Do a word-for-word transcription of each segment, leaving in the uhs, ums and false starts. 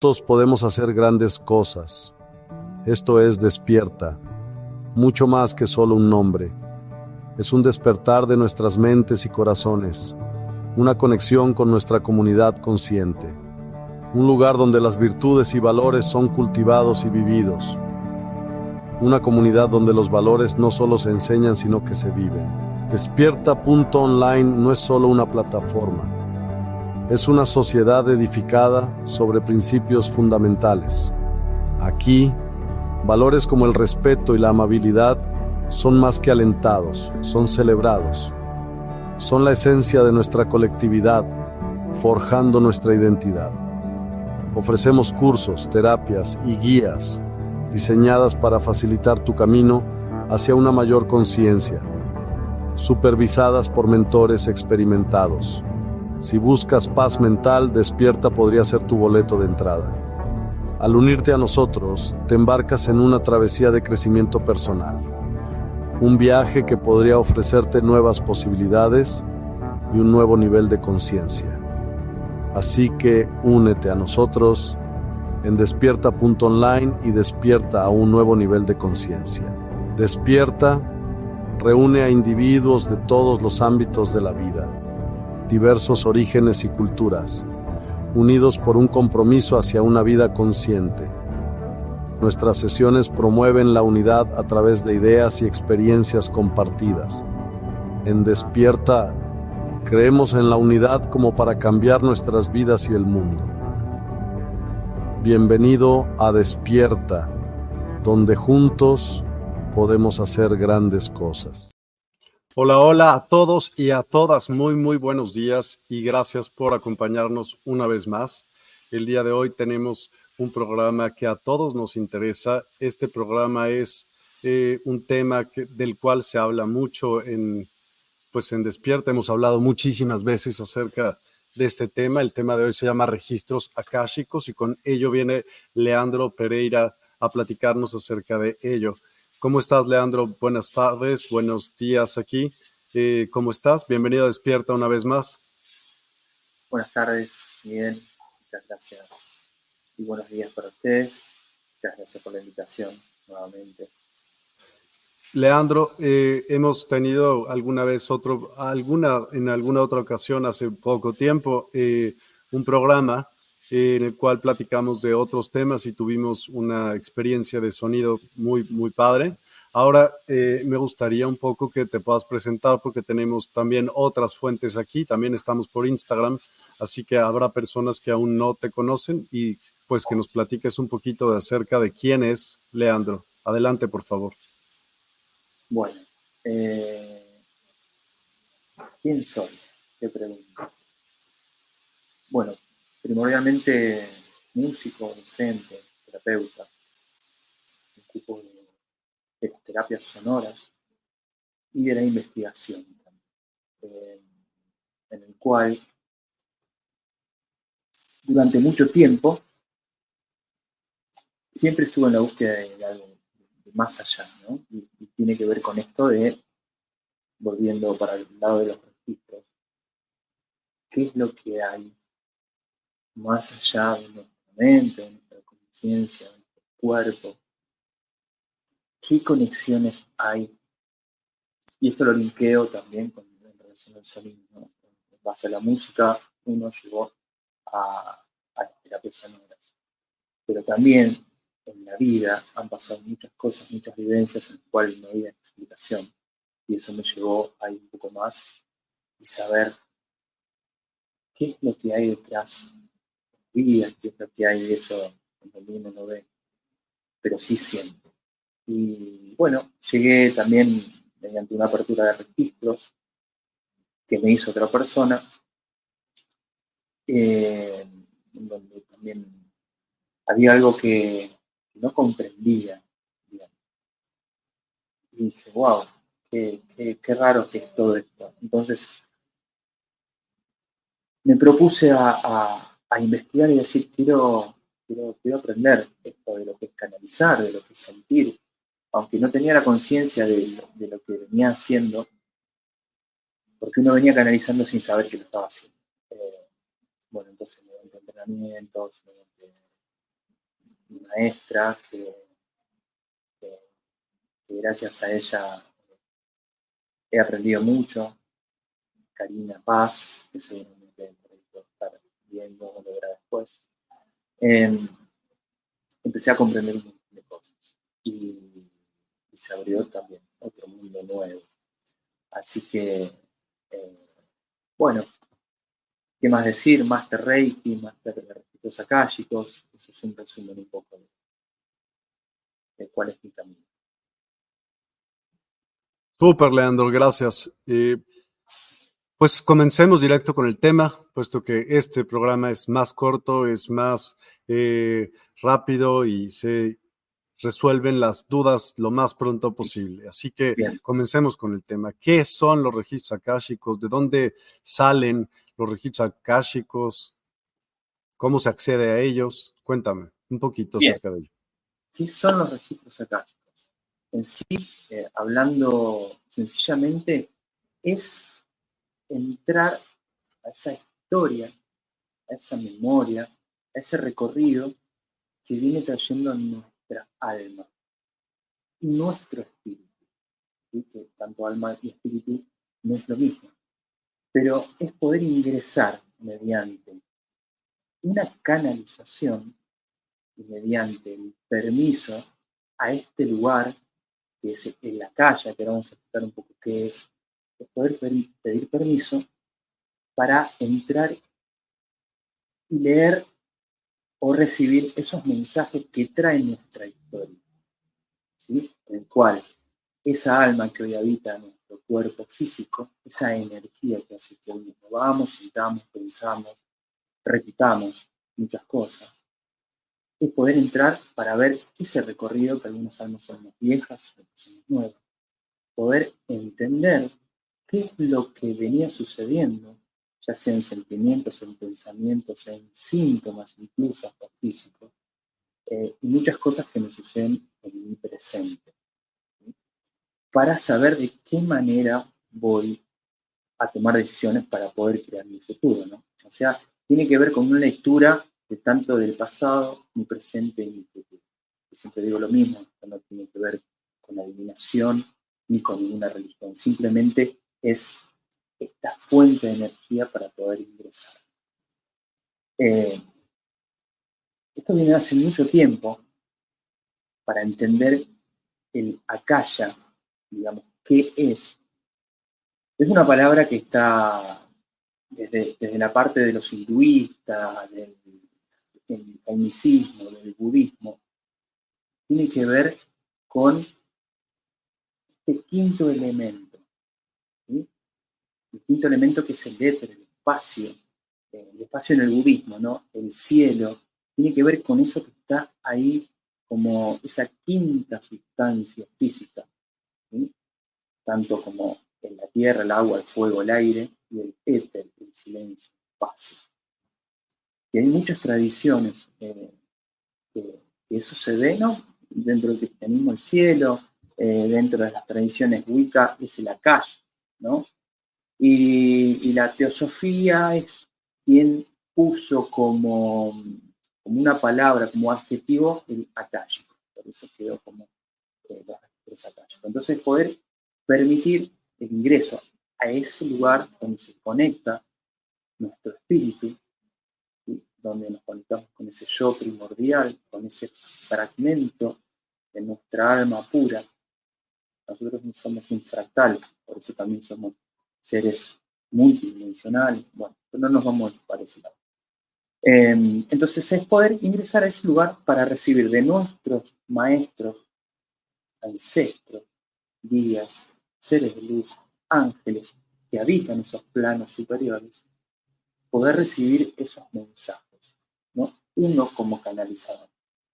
Todos podemos hacer grandes cosas. Esto es Despierta, mucho más que solo un nombre. Es un despertar de nuestras mentes y corazones, una conexión con nuestra comunidad consciente, un lugar donde las virtudes y valores son cultivados y vividos, una comunidad donde los valores no solo se enseñan sino que se viven. Despierta punto online no es solo una plataforma. Es una sociedad edificada sobre principios fundamentales. Aquí, valores como el respeto y la amabilidad son más que alentados, son celebrados. Son la esencia de nuestra colectividad, forjando nuestra identidad. Ofrecemos cursos, terapias y guías diseñadas para facilitar tu camino hacia una mayor conciencia, supervisadas por mentores experimentados. Si buscas paz mental, Despierta podría ser tu boleto de entrada. Al unirte a nosotros, te embarcas en una travesía de crecimiento personal. Un viaje que podría ofrecerte nuevas posibilidades y un nuevo nivel de conciencia. Así que únete a nosotros en despierta punto online y despierta a un nuevo nivel de conciencia. Despierta reúne a individuos de todos los ámbitos de la vida, diversos orígenes y culturas, unidos por un compromiso hacia una vida consciente. Nuestras sesiones promueven la unidad a través de ideas y experiencias compartidas. En Despierta, creemos en la unidad como para cambiar nuestras vidas y el mundo. Bienvenido a Despierta, donde juntos podemos hacer grandes cosas. Hola, hola a todos y a todas, muy, muy buenos días y gracias por acompañarnos una vez más. El día de hoy tenemos un programa que a todos nos interesa. Este programa es eh, un tema que, del cual se habla mucho en, pues en Despierta. Hemos hablado muchísimas veces acerca de este tema. El tema de hoy se llama registros akáshicos y con ello viene Leandro Pereira a platicarnos acerca de ello. ¿Cómo estás, Leandro? Buenas tardes, buenos días aquí. Eh, ¿Cómo estás? Bienvenido a Despierta una vez más. Buenas tardes, Miguel. Muchas gracias y buenos días para ustedes. Muchas gracias por la invitación nuevamente. Leandro, eh, hemos tenido alguna vez otro, alguna, en alguna otra ocasión hace poco tiempo, eh, un programa eh, en el cual platicamos de otros temas y tuvimos una experiencia de sonido muy, muy padre. Ahora eh, me gustaría un poco que te puedas presentar porque tenemos también otras fuentes aquí, también estamos por Instagram, así que habrá personas que aún no te conocen y pues que nos platiques un poquito de acerca de quién es Leandro. Adelante, por favor. Bueno, eh, ¿quién soy? ¿Qué pregunta? Bueno, primordialmente músico, docente, terapeuta, me ocupo de, de las terapias sonoras y de la investigación, eh, en el cual durante mucho tiempo siempre estuve en la búsqueda de, de algo de más allá, ¿no? Y, y tiene que ver con esto de, volviendo para el lado de los registros, ¿qué es lo que hay más allá de nuestra mente, de nuestra conciencia, de nuestro cuerpo? ¿Qué conexiones hay? Y esto lo linkeo también con, en relación al sonido, ¿no? En base a la música, uno llegó a, a las terapias sonoras. Pero también en la vida han pasado muchas cosas, muchas vivencias en las cuales no había explicación. Y eso me llevó a ir un poco más y saber qué es lo que hay detrás de la vida, qué es lo que hay de eso donde uno no ve, pero sí siente. Y bueno, llegué también mediante una apertura de registros que me hizo otra persona, eh, donde también había algo que no comprendía bien. Y dije, wow, qué, qué, qué raro que es todo esto. Entonces me propuse a, a, a investigar y decir, quiero, quiero, quiero aprender esto de lo que es canalizar, de lo que es sentir, aunque no tenía la conciencia de, de lo que venía haciendo, porque uno venía canalizando sin saber que lo estaba haciendo. Eh, bueno, entonces mediante entrenamientos, mediante maestra que, que, que gracias a ella he aprendido mucho, Karina Paz, que seguramente por ahí puedo estar viendo o lo verá después. Eh, empecé a comprender un montón de cosas y, y se abrió también otro mundo nuevo. Así que, eh, bueno, ¿qué más decir? Máster Reiki, Máster de registros akáshicos, eso es un resumen un poco de, de cuál es mi camino. Súper, Leandro, gracias. Eh, pues comencemos directo con el tema, puesto que este programa es más corto, es más eh, rápido y se resuelven las dudas lo más pronto posible. Así que Bien. Comencemos con el tema. ¿Qué son los registros akáshicos? ¿De dónde salen los registros akáshicos? ¿Cómo se accede a ellos? Cuéntame un poquito Bien. acerca de ello. ¿Qué son los registros akáshicos? En sí, eh, hablando sencillamente, es entrar a esa historia, a esa memoria, a ese recorrido que viene trayendo nuestra alma y nuestro espíritu. ¿Sí? Que tanto alma y espíritu no es lo mismo, pero es poder ingresar mediante una canalización y mediante el permiso a este lugar que es en la calle, que ahora vamos a explicar un poco qué es, es poder pedir permiso para entrar y leer o recibir esos mensajes que trae nuestra historia, ¿sí? En el cual esa alma que hoy habita en nuestro cuerpo físico, esa energía que hace que hoy nos movamos, sintamos, pensamos, repitamos muchas cosas, es poder entrar para ver ese recorrido, que algunas almas son más viejas, otras son más nuevas, poder entender qué es lo que venía sucediendo, ya sea en sentimientos, en pensamientos, en síntomas, incluso hasta físicos, eh, y muchas cosas que me suceden en mi presente, ¿sí? Para saber de qué manera voy a tomar decisiones para poder crear mi futuro, ¿no? O sea, tiene que ver con una lectura de tanto del pasado, mi presente y mi futuro. Yo siempre digo lo mismo, esto no tiene que ver con adivinación ni con ninguna religión, simplemente es esta fuente de energía para poder ingresar. Eh, esto viene hace mucho tiempo para entender el akasha, digamos, ¿qué es? Es una palabra que está desde, desde la parte de los hinduistas, del, del cainicismo, del budismo, tiene que ver con este quinto elemento, ¿sí? El quinto elemento que es el éter, el espacio, el espacio en el budismo, ¿no? El cielo, tiene que ver con eso que está ahí como esa quinta sustancia física, ¿sí? Tanto como en la tierra, el agua, el fuego, el aire, y el éter, el silencio, el espacio. Y hay muchas tradiciones eh, que, que eso se ve, ¿no? Dentro del cristianismo, el cielo, eh, dentro de las tradiciones Wicca es el Akash, ¿no? Y, y la teosofía es quien puso como, como una palabra, como adjetivo, el akáshico. Por eso quedó como eh, los registros akáshicos. Entonces, poder permitir el ingreso a ese lugar donde se conecta nuestro espíritu, ¿sí? Donde nos conectamos con ese yo primordial, con ese fragmento de nuestra alma pura. Nosotros no somos un fractal, por eso también somos seres multidimensionales. Bueno, pero no nos vamos para ese lado. Eh, entonces es poder ingresar a ese lugar para recibir de nuestros maestros, ancestros, guías, seres de luz, ángeles que habitan esos planos superiores, poder recibir esos mensajes, ¿no? Uno como canalizador.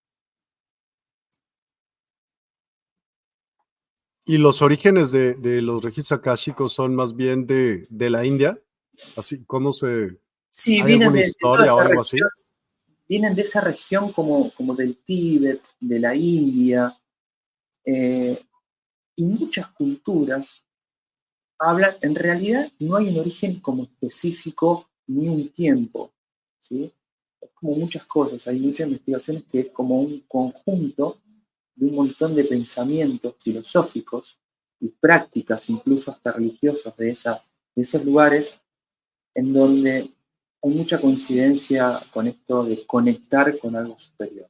¿Y los orígenes de, de los registros akáshicos son más bien de, de la India? Así, ¿cómo se...? Sí, ¿Hay vienen alguna de, de toda historia o esa algo así? región, vienen de esa región como, como del Tíbet, de la India, eh, y muchas culturas hablan, en realidad no hay un origen como específico ni un tiempo, ¿sí? como muchas cosas, hay muchas investigaciones que es como un conjunto de un montón de pensamientos filosóficos y prácticas, incluso hasta religiosos de, esa, de esos lugares, en donde hay mucha coincidencia con esto de conectar con algo superior.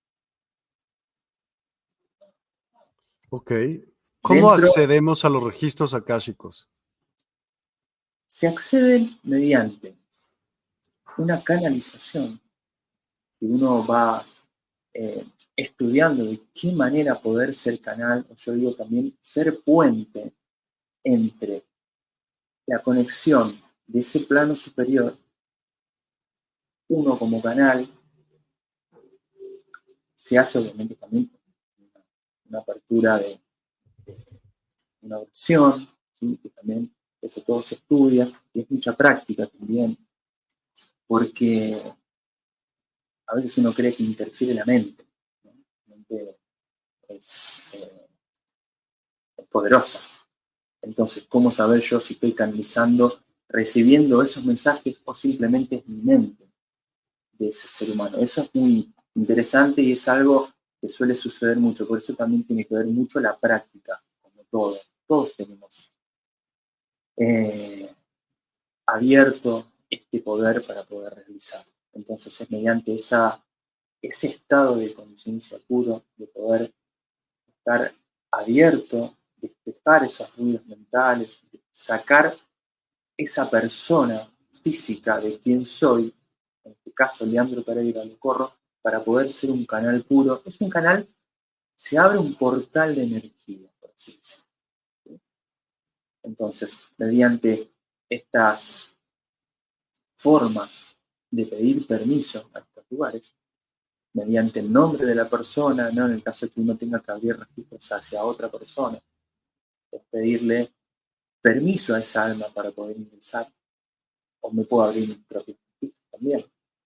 Ok. ¿Cómo Dentro accedemos a los registros akáshicos? se accede mediante una canalización que uno va eh, estudiando de qué manera poder ser canal, o yo digo también ser puente entre la conexión de ese plano superior, uno como canal, se hace obviamente también una, una apertura de, de una oración, ¿sí? Que también eso todo se estudia, y es mucha práctica también, porque a veces uno cree que interfiere la mente, ¿no? La mente es, eh, es poderosa. Entonces, ¿cómo saber yo si estoy canalizando, recibiendo esos mensajes o simplemente es mi mente de ese ser humano? Eso es muy interesante y es algo que suele suceder mucho. Por eso también tiene que ver mucho la práctica, como todo. Todos tenemos eh, abierto este poder para poder realizar. Entonces es mediante esa, ese estado de conciencia puro, de poder estar abierto, despejar esos ruidos mentales, de sacar esa persona física de quién soy, en este caso Leandro Pereira Locorro, para poder ser un canal puro. Es un canal, se abre un portal de energía, por así decirlo. Entonces, mediante estas formas de pedir permiso a estos lugares, mediante el nombre de la persona, ¿no? En el caso de que uno tenga que abrir registros hacia otra persona, es pedirle permiso a esa alma para poder ingresar, o me puedo abrir mis propios registros también.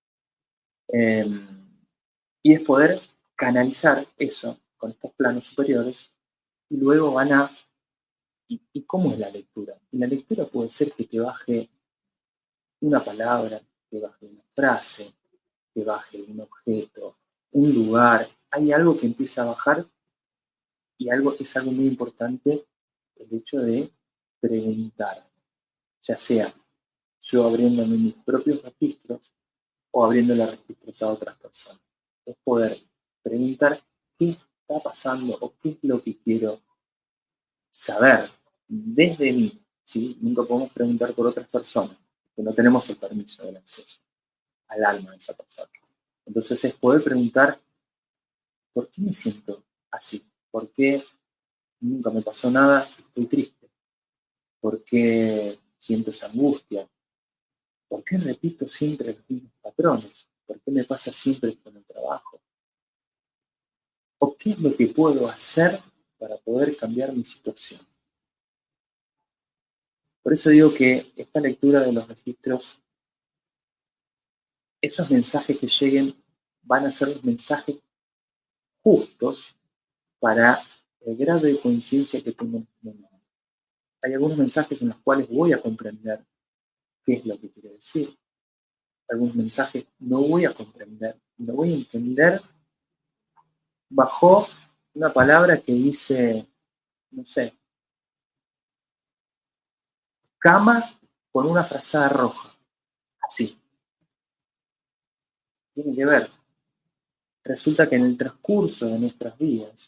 Eh, y es poder canalizar eso con estos planos superiores y luego van a... ¿Y, y cómo es la lectura? Y la lectura puede ser que te baje una palabra, que baje una frase, que baje un objeto, un lugar. Hay algo que empieza a bajar y algo es algo muy importante, el hecho de preguntar, ya sea yo abriéndome mis propios registros o abriéndole registros a otras personas. Es poder preguntar qué está pasando o qué es lo que quiero saber desde mí, ¿sí? Nunca podemos preguntar por otras personas, porque no tenemos el permiso del acceso al alma de esa persona. Entonces es poder preguntar, ¿por qué me siento así? ¿Por qué nunca me pasó nada? Estoy triste. ¿Por qué siento esa angustia? ¿Por qué repito siempre los mismos patrones? ¿Por qué me pasa siempre con el trabajo? ¿O qué es lo que puedo hacer para poder cambiar mi situación? Por eso digo que esta lectura de los registros, esos mensajes que lleguen van a ser los mensajes justos para el grado de conciencia que tengo en este momento. Hay algunos mensajes en los cuales voy a comprender qué es lo que quiere decir. Algunos mensajes no voy a comprender, no voy a entender bajo una palabra que dice, no sé, cama con una frazada roja. Así. Tiene que ver. Resulta que en el transcurso de nuestras vidas,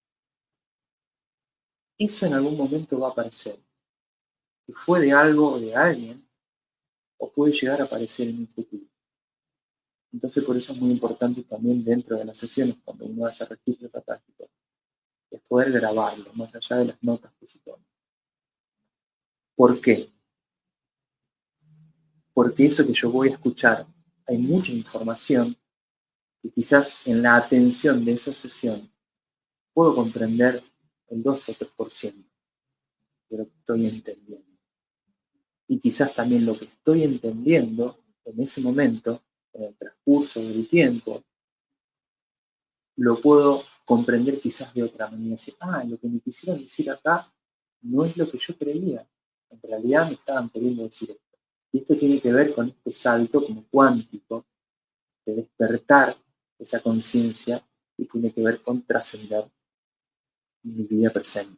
eso en algún momento va a aparecer. Que fue de algo o de alguien, o puede llegar a aparecer en un futuro. Entonces por eso es muy importante también dentro de las sesiones, cuando uno hace registros atácticos, es poder grabarlo, más allá de las notas que se toman. ¿Por qué? Porque eso que yo voy a escuchar, hay mucha información que quizás en la atención de esa sesión puedo comprender el dos o tres por ciento de lo que estoy entendiendo. Y quizás también lo que estoy entendiendo en ese momento, en el transcurso del tiempo, lo puedo comprender quizás de otra manera. Decir, ah, lo que me quisieron decir acá no es lo que yo creía. En realidad me estaban queriendo decir esto. Y esto tiene que ver con este salto como cuántico de despertar esa conciencia y tiene que ver con trascender mi vida presente.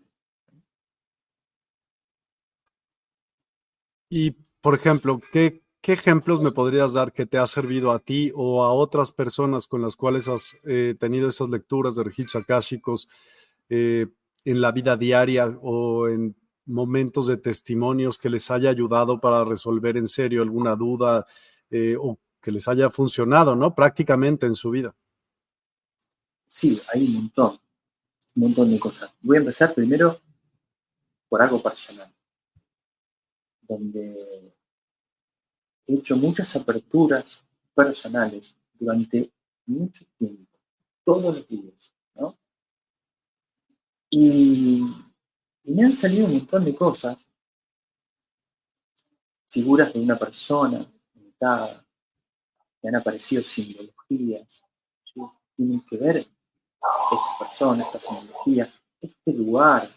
Y, por ejemplo, ¿qué, qué ejemplos me podrías dar que te ha servido a ti o a otras personas con las cuales has eh, tenido esas lecturas de registros akáshicos eh, en la vida diaria o en momentos de testimonios que les haya ayudado para resolver en serio alguna duda eh, o que les haya funcionado, ¿no? Prácticamente en su vida. Sí, hay un montón, un montón de cosas. Voy a empezar primero por algo personal, donde he hecho muchas aperturas personales durante mucho tiempo, todos los días, ¿no? Y, y me han salido un montón de cosas, figuras de una persona pintada, me han aparecido simbologías, ¿sí? Tienen que ver esta persona, esta simbología, este lugar.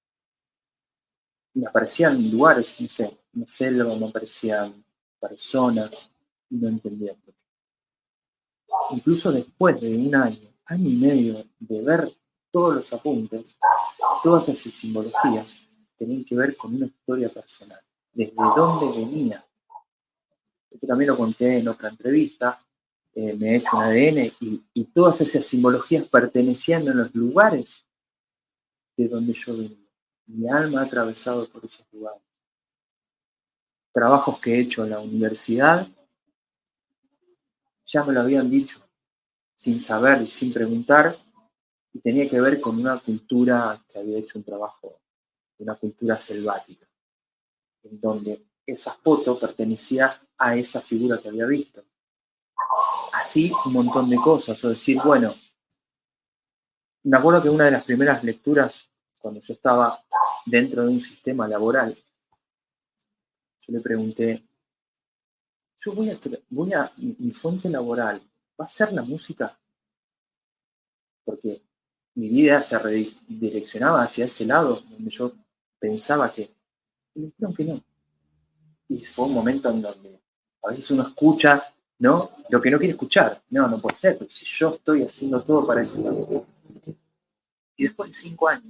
Me aparecían lugares, no sé, una selva, me aparecían personas, y no entendía por qué. Incluso después de un año, año y medio de ver todos los apuntes, todas esas simbologías tenían que ver con una historia personal, desde dónde venía. Esto también lo conté en otra entrevista, eh, me he hecho un A D N y, y todas esas simbologías pertenecían a los lugares de donde yo venía. Mi alma ha atravesado por esos lugares. Trabajos que he hecho en la universidad, ya me lo habían dicho, sin saber y sin preguntar, y tenía que ver con una cultura que había hecho un trabajo, una cultura selvática, en donde esa foto pertenecía a esa figura que había visto. Así un montón de cosas, o decir, bueno, me acuerdo que una de las primeras lecturas, cuando yo estaba dentro de un sistema laboral, yo le pregunté, yo voy a, voy a mi, mi fuente laboral, ¿va a ser la música? Porque mi vida se redireccionaba hacia ese lado, donde yo pensaba que, y me dijeron que no. Y fue un momento en donde a veces uno escucha, ¿no? Lo que no quiere escuchar. No, no puede ser, pero si yo estoy haciendo todo para ese lado. Y después de cinco años,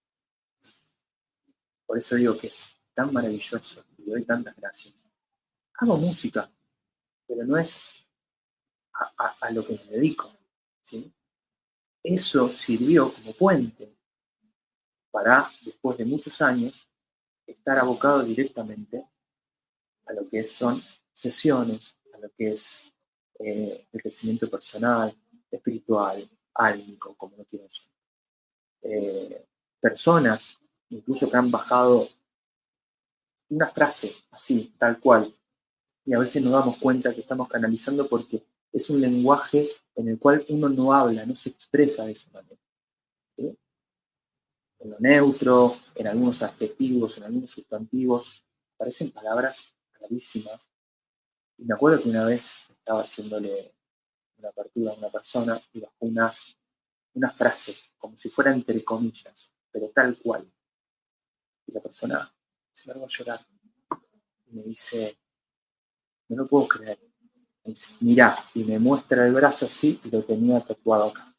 por eso digo que es tan maravilloso, y le doy tantas gracias. Hago música, pero no es a, a, a lo que me dedico, ¿sí? Eso sirvió como puente para, después de muchos años, estar abocado directamente a lo que son sesiones, a lo que es eh, el crecimiento personal, espiritual, álmico, como lo quieran llamar. Eh, personas, incluso que han bajado una frase así, tal cual, y a veces nos damos cuenta que estamos canalizando porque es un lenguaje en el cual uno no habla, no se expresa de esa manera. ¿Sí? En lo neutro, en algunos adjetivos, en algunos sustantivos, aparecen palabras clarísimas. Y me acuerdo que una vez estaba haciéndole una apertura a una persona y bajó unas, una frase, como si fuera entre comillas, pero tal cual. Y la persona se largó a llorar y me dice, no lo puedo creer. Me dice, mirá, y me muestra el brazo así y lo tenía tatuado acá.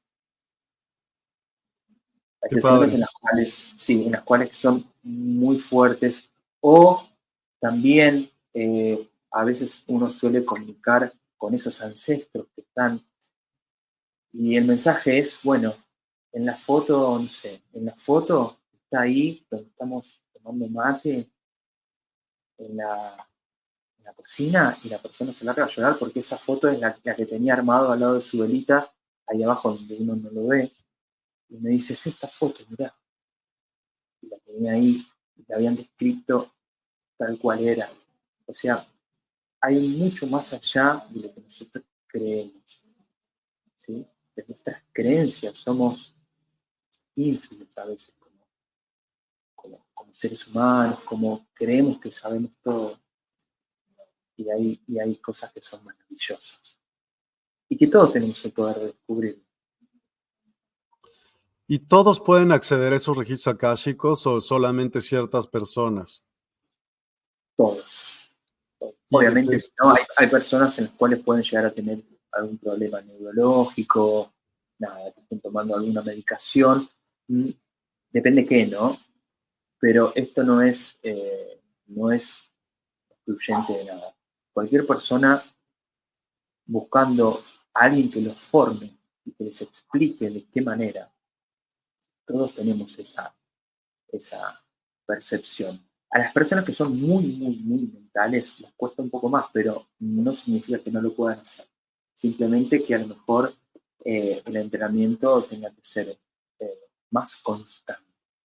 Hay sesiones en las cuales, sí, en las cuales son muy fuertes, o también eh, a veces uno suele comunicar con esos ancestros que están, y el mensaje es, bueno, en la foto, no sé, en la foto está ahí donde estamos tomando mate, en la, en la cocina, y la persona se larga a llorar porque esa foto es la, la que tenía armado al lado de su velita, ahí abajo donde uno no lo ve, y me dice, es esta foto, mirá. Y la tenía ahí, y la habían descrito tal cual era. O sea, hay mucho más allá de lo que nosotros creemos, ¿sí? De nuestras creencias, somos ínfimos a veces como, como, como seres humanos, como creemos que sabemos todo, y hay, y hay cosas que son maravillosas, y que todos tenemos el poder de descubrir. ¿Y todos pueden acceder a esos registros akáshicos o solamente ciertas personas? Todos. Obviamente, si no, hay, hay personas en las cuales pueden llegar a tener algún problema neurológico, nada, que estén tomando alguna medicación, depende qué, ¿no? Pero esto no es, eh, no es excluyente de nada. Cualquier persona buscando a alguien que los forme y que les explique de qué manera, todos tenemos esa, esa percepción. A las personas que son muy, muy, muy mentales les cuesta un poco más, pero no significa que no lo puedan hacer. Simplemente que a lo mejor eh, el entrenamiento tenga que ser eh, más constante.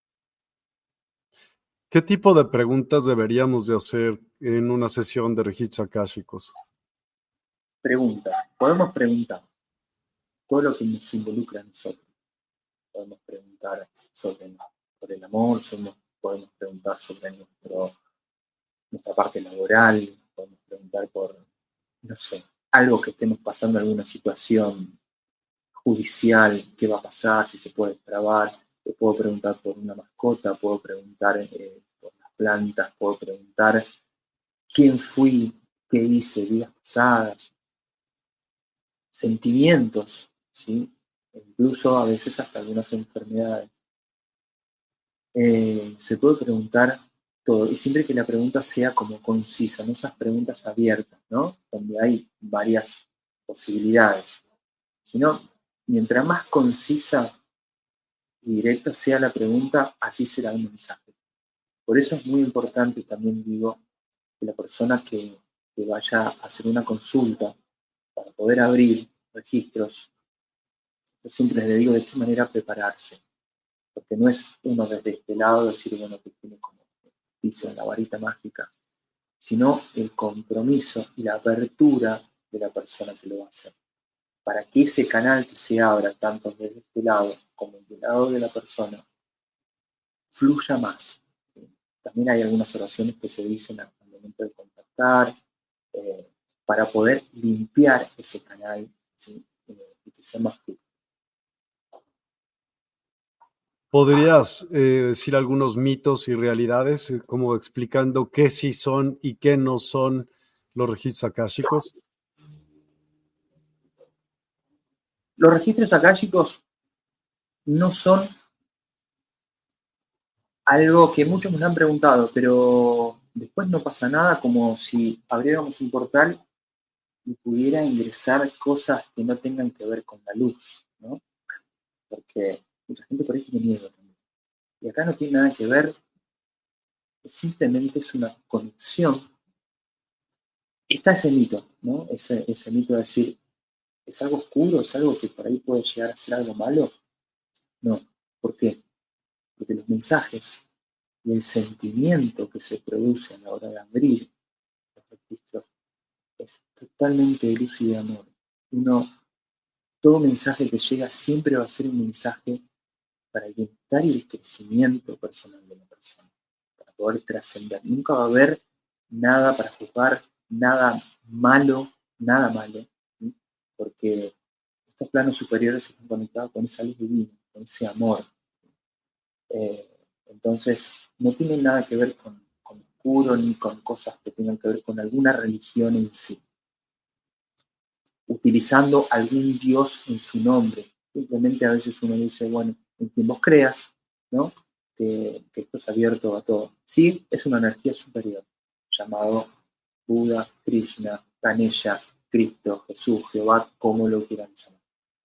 ¿Qué tipo de preguntas deberíamos de hacer en una sesión de registros akáshicos? Preguntas. Podemos preguntar todo lo que nos involucra a nosotros. Podemos preguntar sobre, sobre el amor, somos, podemos preguntar sobre nuestro, nuestra parte laboral, podemos preguntar por, no sé, algo que estemos pasando, alguna situación judicial, qué va a pasar, si se puede trabar. Puedo preguntar por una mascota, puedo preguntar eh, por las plantas, puedo preguntar quién fui, qué hice, vidas pasadas, sentimientos, ¿sí? Incluso a veces hasta algunas enfermedades. Eh, se puede preguntar todo, y siempre que la pregunta sea como concisa, no esas preguntas abiertas, ¿no? Donde hay varias posibilidades, sino mientras más concisa y directa sea la pregunta, así será el mensaje. Por eso es muy importante, también digo, que la persona que, que vaya a hacer una consulta para poder abrir registros, yo siempre les digo de qué manera prepararse, porque no es uno desde este lado decir, bueno, que tiene como dice la varita mágica, sino el compromiso y la apertura de la persona que lo va a hacer, para que ese canal que se abra tanto desde este lado como del lado de la persona fluya más. ¿Sí? También hay algunas oraciones que se dicen al momento de contactar, eh, para poder limpiar ese canal, ¿sí? eh, y que sea más fluido. ¿Podrías eh, decir algunos mitos y realidades, eh, como explicando qué sí son y qué no son los registros akáshicos? Los registros akáshicos no son algo que muchos me han preguntado, pero después no pasa nada, como si abriéramos un portal y pudiera ingresar cosas que no tengan que ver con la luz, ¿no? Porque mucha gente por ahí tiene miedo también. Y acá no tiene nada que ver, simplemente es una conexión. Está ese mito, ¿no? Ese, ese mito de decir, ¿es algo oscuro? ¿Es algo que por ahí puede llegar a ser algo malo? No. ¿Por qué? Porque los mensajes y el sentimiento que se produce a la hora de abrir los registros es totalmente de luz y de amor. Uno, todo mensaje que llega siempre va a ser un mensaje para el bienestar y el crecimiento personal de la persona, para poder trascender. Nunca va a haber nada para juzgar, nada malo, nada malo, ¿sí? Porque estos planos superiores están conectados con esa luz divina, con ese amor. Eh, entonces, no tiene nada que ver con, con oscuro ni con cosas que tengan que ver con alguna religión en sí, utilizando algún dios en su nombre. Simplemente a veces uno dice, bueno, en quien vos creas, ¿no? Que, que esto es abierto a todo. Sí, es una energía superior, llamado Buda, Krishna, Ganesha, Cristo, Jesús, Jehová, como lo quieran llamar.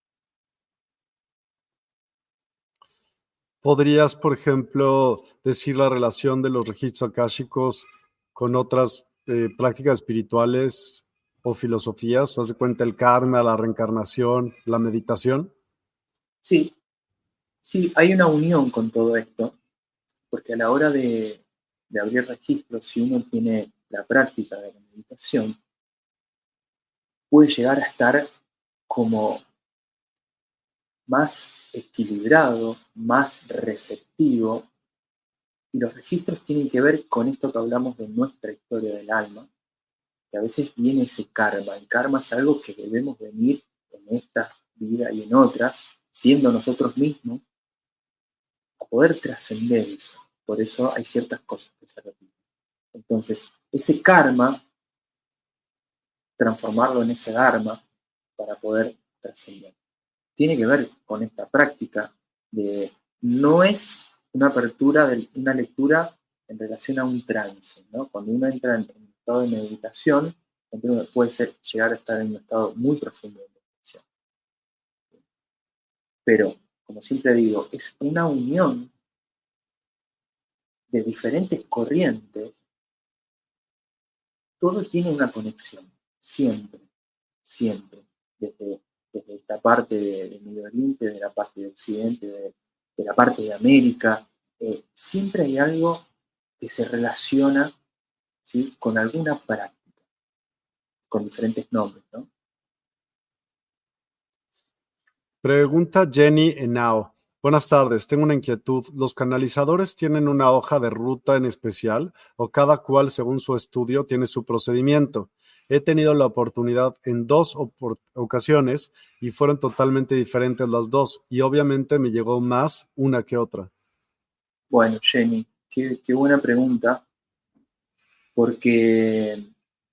¿Podrías, por ejemplo, decir la relación de los registros akáshicos con otras eh, prácticas espirituales o filosofías? ¿Haz de cuenta el karma, la reencarnación, la meditación? Sí, sí, hay una unión con todo esto, porque a la hora de, de abrir registros, si uno tiene la práctica de la meditación, puede llegar a estar como más equilibrado, más receptivo, y los registros tienen que ver con esto que hablamos de nuestra historia del alma, que a veces viene ese karma. El karma es algo que debemos venir en esta vida y en otras, siendo nosotros mismos, a poder trascender eso. Por eso hay ciertas cosas que se repiten. Entonces, ese karma, transformarlo en ese dharma, para poder trascender. Tiene que ver con esta práctica de no es una apertura de una lectura en relación a un trance, ¿no? Cuando uno entra en un estado de meditación, puede ser, llegar a estar en un estado muy profundo de meditación. Pero, como siempre digo, es una unión de diferentes corrientes. Todo tiene una conexión, siempre, siempre, desde, desde esta parte de, de Medio Oriente, de la parte de Occidente, de, de la parte de América, eh, siempre hay algo que se relaciona, ¿sí?, con alguna práctica, con diferentes nombres, ¿no? Pregunta Jenny Henao. Buenas tardes, tengo una inquietud. ¿Los canalizadores tienen una hoja de ruta en especial o cada cual, según su estudio, tiene su procedimiento? He tenido la oportunidad en dos opor- ocasiones y fueron totalmente diferentes las dos y obviamente me llegó más una que otra. Bueno, Jenny, qué, qué buena pregunta, porque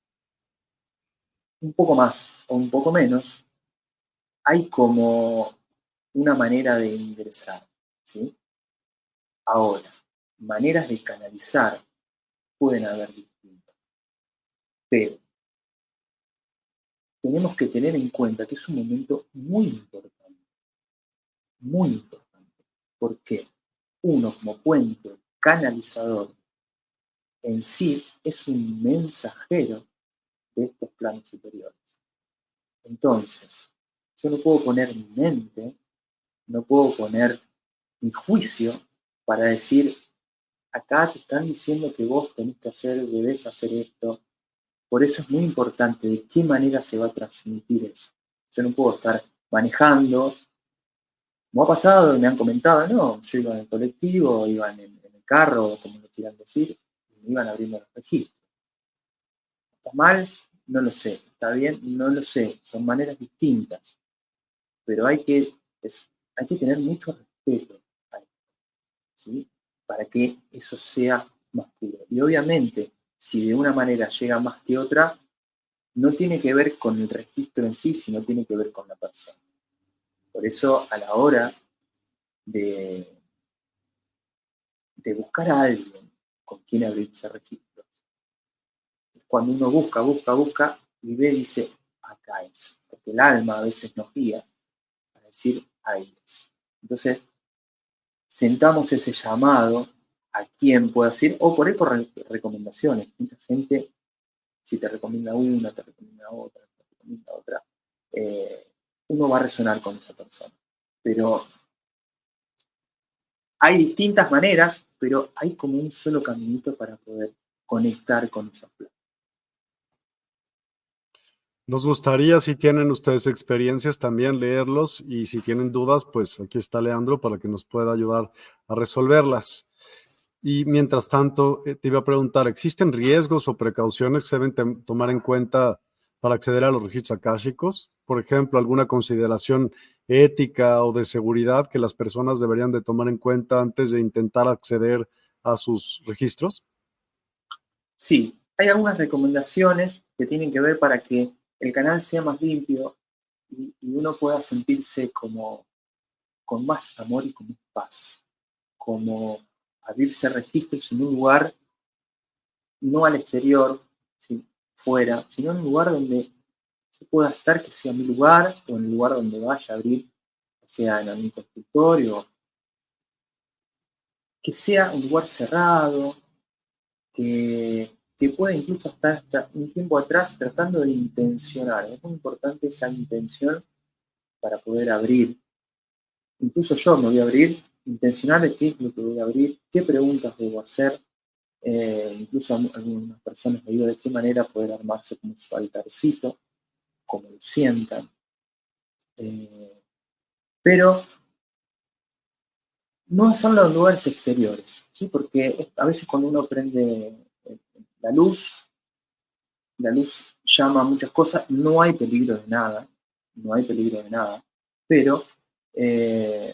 un poco más o un poco menos, hay como una manera de ingresar, ¿sí? Ahora, maneras de canalizar pueden haber distintas, pero tenemos que tener en cuenta que es un momento muy importante, muy importante. ¿Por qué? Uno como puente canalizador en sí es un mensajero de estos planos superiores. Entonces, yo no puedo poner mi mente, no puedo poner mi juicio para decir, acá te están diciendo que vos tenés que hacer, debes hacer esto. Por eso es muy importante de qué manera se va a transmitir eso. Yo no puedo estar manejando. Me ha pasado y me han comentado, no, yo iba en el colectivo, iba en el, en el carro, como lo quieran decir, y me iban abriendo los registros. ¿Está mal? No lo sé. ¿Está bien? No lo sé. Son maneras distintas. Pero hay que, es, hay que tener mucho respeto a esto, ¿sí? Para que eso sea más puro. Y obviamente, si de una manera llega más que otra, no tiene que ver con el registro en sí, sino tiene que ver con la persona. Por eso, a la hora de, de buscar a alguien con quien abrirse registros, es cuando uno busca, busca, busca y ve, dice, acá es. Porque el alma a veces nos guía para decir, ahí es. Entonces, sentamos ese llamado a quien pueda decir, o por ahí por re- recomendaciones. Mucha gente, si te recomienda una, te recomienda otra, te recomienda otra, eh, uno va a resonar con esa persona. Pero hay distintas maneras, pero hay como un solo caminito para poder conectar con esos planos. Nos gustaría, si tienen ustedes experiencias, también leerlos y si tienen dudas, pues aquí está Leandro para que nos pueda ayudar a resolverlas. Y mientras tanto, eh, te iba a preguntar, ¿existen riesgos o precauciones que se deben tem- tomar en cuenta para acceder a los registros akáshicos? Por ejemplo, alguna consideración ética o de seguridad que las personas deberían de tomar en cuenta antes de intentar acceder a sus registros. Sí, hay algunas recomendaciones que tienen que ver para que el canal sea más limpio y, y uno pueda sentirse como con más amor y con más paz, como abrirse registros en un lugar, no al exterior, ¿sí?, fuera, sino en un lugar donde yo pueda estar, que sea mi lugar, o en el lugar donde vaya a abrir, sea en algún consultorio, que sea un lugar cerrado, que, que pueda incluso estar hasta un tiempo atrás tratando de intencionar. Es muy importante esa intención para poder abrir. Incluso yo me voy a abrir, intencionar de qué es lo que voy a abrir, qué preguntas debo hacer. Eh, incluso a algunas personas me digo de qué manera poder armarse como su altarcito, como lo sientan. Eh, pero no hacerlo en lugares exteriores, ¿sí? Porque a veces cuando uno prende la luz, la luz llama a muchas cosas, no hay peligro de nada, no hay peligro de nada, pero eh,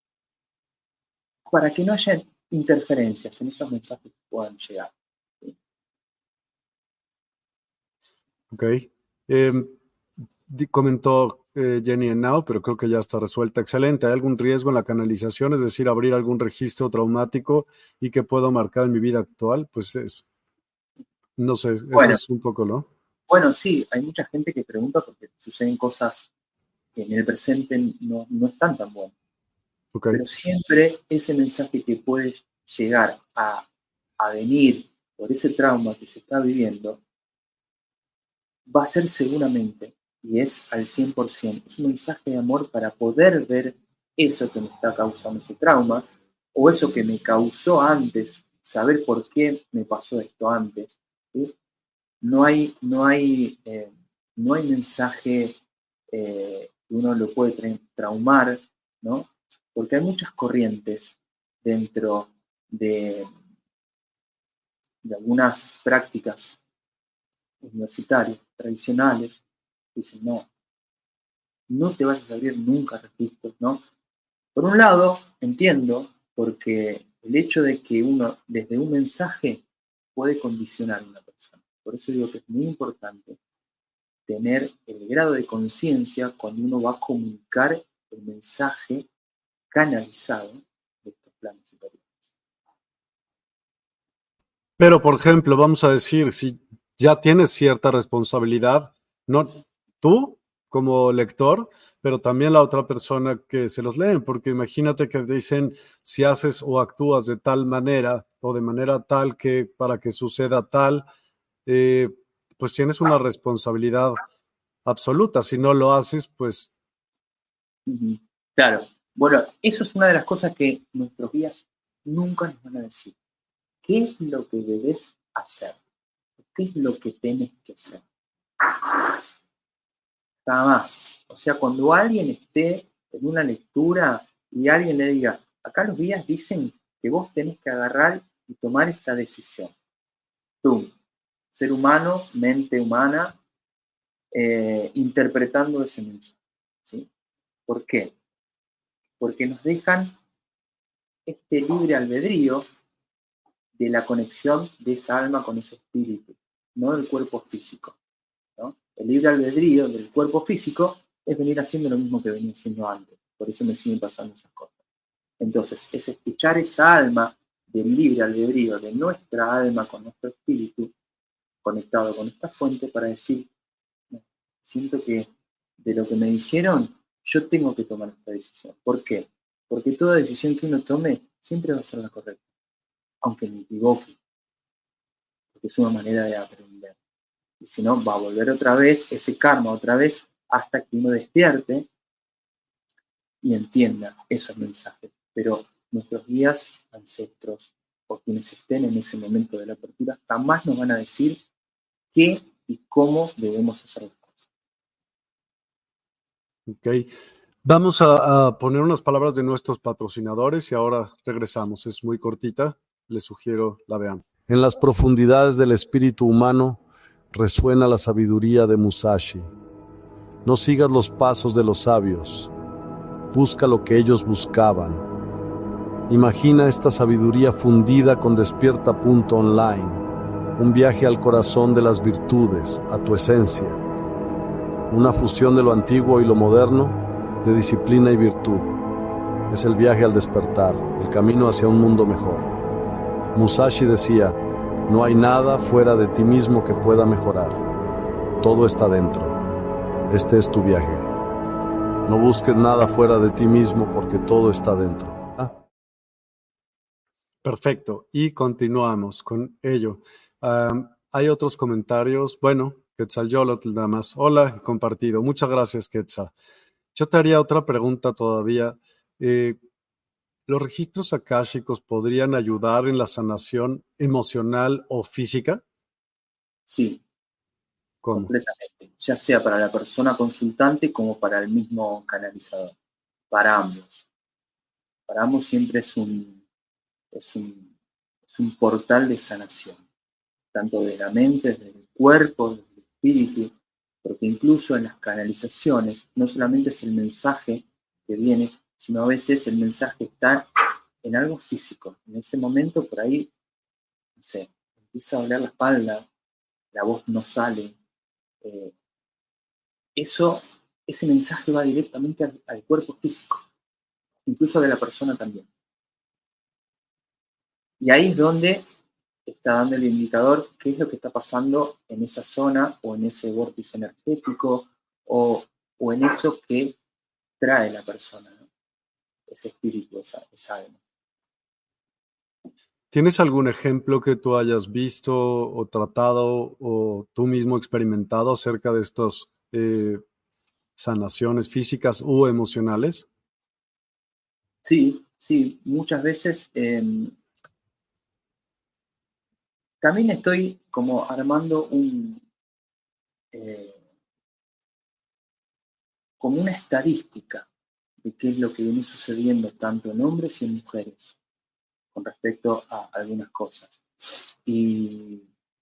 para que no haya interferencias en esos mensajes que puedan llegar. ¿Sí? Ok. Eh, comentó eh, Jenny Henao, pero creo que ya está resuelta. Excelente. ¿Hay algún riesgo en la canalización? Es decir, abrir algún registro traumático y que puedo marcar en mi vida actual. Pues es, no sé, eso Bueno, es un poco, ¿no? bueno, sí, hay mucha gente que pregunta porque suceden cosas que en el presente no, no están tan buenas. Okay. Pero siempre ese mensaje que puede llegar a, a venir por ese trauma que se está viviendo va a ser seguramente, y es al cien por ciento, es un mensaje de amor para poder ver eso que me está causando ese trauma, o eso que me causó antes, saber por qué me pasó esto antes. ¿Sí? No hay, no hay, eh, no hay mensaje eh, que uno lo puede tra traumar, ¿no? Porque hay muchas corrientes dentro de, de algunas prácticas universitarias, tradicionales, que dicen, no, no te vayas a abrir nunca registros, ¿no? Por un lado, entiendo, porque el hecho de que uno, desde un mensaje, puede condicionar a una persona. Por eso digo que es muy importante tener el grado de conciencia cuando uno va a comunicar el mensaje canalizado de estos planos superiores. Pero, por ejemplo, vamos a decir, si ya tienes cierta responsabilidad, no tú como lector, pero también la otra persona que se los leen, porque imagínate que dicen si haces o actúas de tal manera o de manera tal que para que suceda tal, eh, pues tienes una responsabilidad absoluta. Si no lo haces, pues... Uh-huh. Claro. Bueno, eso es una de las cosas que nuestros guías nunca nos van a decir. ¿Qué es lo que debes hacer? ¿Qué es lo que tienes que hacer? Jamás. O sea, cuando alguien esté en una lectura y alguien le diga, acá los guías dicen que vos tenés que agarrar y tomar esta decisión. Tú, ser humano, mente humana, eh, interpretando ese mensaje. ¿Sí? ¿Por qué? Porque nos dejan este libre albedrío de la conexión de esa alma con ese espíritu, no del cuerpo físico, ¿no? El libre albedrío del cuerpo físico es venir haciendo lo mismo que venía haciendo antes, por eso me siguen pasando esas cosas. Entonces, es escuchar esa alma del libre albedrío de nuestra alma con nuestro espíritu, conectado con esta fuente, para decir, siento que de lo que me dijeron, yo tengo que tomar esta decisión. ¿Por qué? Porque toda decisión que uno tome siempre va a ser la correcta, aunque me equivoque, porque es una manera de aprender. Y si no, va a volver otra vez ese karma, otra vez, hasta que uno despierte y entienda esos mensajes. Pero nuestros guías, ancestros o quienes estén en ese momento de la apertura, jamás nos van a decir qué y cómo debemos hacer las cosas. Ok. Vamos a, a poner unas palabras de nuestros patrocinadores y ahora regresamos. Es muy cortita, les sugiero la vean. En las profundidades del espíritu humano resuena la sabiduría de Musashi. No sigas los pasos de los sabios, busca lo que ellos buscaban. Imagina esta sabiduría fundida con Despierta punto online, un viaje al corazón de las virtudes, a tu esencia, una fusión de lo antiguo y lo moderno, de disciplina y virtud. Es el viaje al despertar, el camino hacia un mundo mejor. Musashi decía, no hay nada fuera de ti mismo que pueda mejorar. Todo está dentro. Este es tu viaje. No busques nada fuera de ti mismo porque todo está dentro. ¿Ah? Perfecto. Y continuamos con ello. Um, hay otros comentarios. Bueno, Quetzalcóatl nada más. Hola, compartido. Muchas gracias, Quetzal. Yo te haría otra pregunta todavía. Eh, ¿Los registros akáshicos podrían ayudar en la sanación emocional o física? Sí, ¿Cómo? completamente. Ya sea para la persona consultante como para el mismo canalizador. Para ambos. Para ambos siempre es un, es un, es un portal de sanación. Tanto de la mente, del cuerpo, del espíritu, porque incluso en las canalizaciones no solamente es el mensaje que viene, sino a veces el mensaje está en algo físico. En ese momento por ahí, no sé, empieza a doler la espalda, la voz no sale, eh, eso, ese mensaje va directamente al, al cuerpo físico, incluso de la persona también. Y ahí es donde está dando el indicador qué es lo que está pasando en esa zona o en ese vórtice energético o, o en eso que trae la persona, ¿no? Ese espíritu, esa, esa alma. ¿Tienes algún ejemplo que tú hayas visto o tratado o tú mismo experimentado acerca de estas eh, sanaciones físicas u emocionales? Sí, sí, muchas veces eh, también estoy como armando un, eh, como una estadística de qué es lo que viene sucediendo tanto en hombres y en mujeres con respecto a algunas cosas. Y,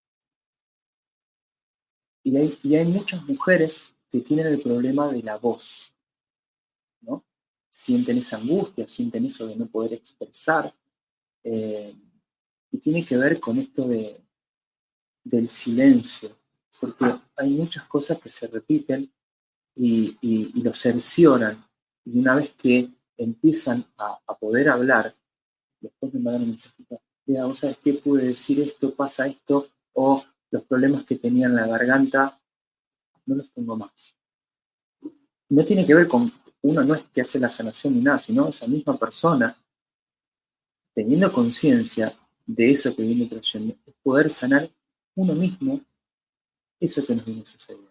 y, hay, y hay muchas mujeres que tienen el problema de la voz, ¿no? Sienten esa angustia, sienten eso de no poder expresar, eh, y tiene que ver con esto de, del silencio, porque hay muchas cosas que se repiten y, y, y lo cercioran, y una vez que empiezan a, a poder hablar, después me mandan un mensajito, mira, vos sabés qué, pude decir esto, pasa esto, o los problemas que tenía en la garganta, no los tengo más. No tiene que ver con, uno no es que hace la sanación ni nada, sino esa misma persona, teniendo conciencia de eso que viene trayendo, es poder sanar uno mismo eso que nos viene sucediendo.